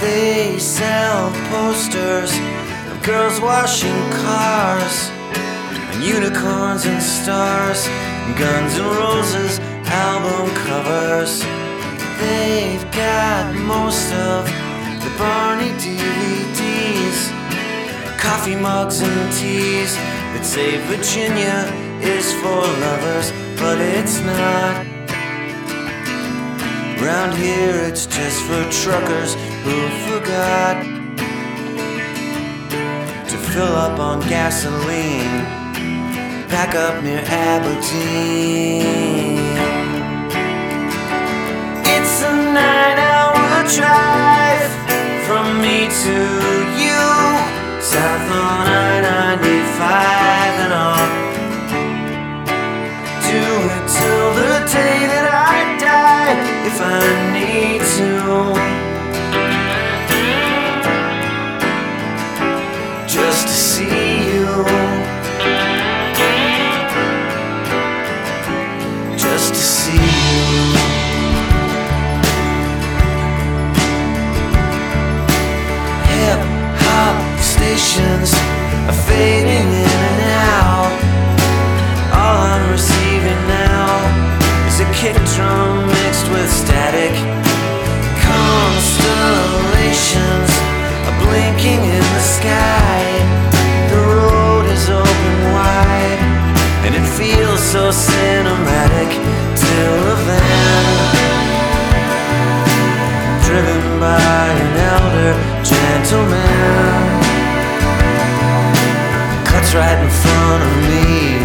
They sell posters of girls washing cars, and unicorns and stars, and Guns N' Roses album covers. They've got most of the Barney DVDs, coffee mugs and teas that say Virginia is for lovers, but it's not. Round here it's just for truckers who forgot to fill up on gasoline back up near Aberdeen. It's a 9-hour drive from me to you, south on I-95, and I'll do it till the day that I die if I need to. Just to see you, just to see you. Hip-hop stations are fading in and out. All I'm receiving now is a kick drum mixed with static. Constellations are blinking in the sky. The road is open wide, and it feels so cinematic till a van, driven by an elder gentleman, cuts right in front of me.